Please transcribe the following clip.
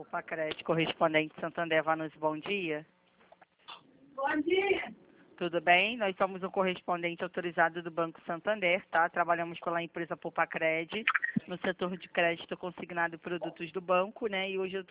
Pacred, correspondente Santander Vanucci, bom dia. Bom dia. Tudo bem? Nós somos o correspondente autorizado do Banco Santander, tá? Trabalhamos com a empresa Pacred, no setor de crédito consignado e produtos do banco, né? E hoje eu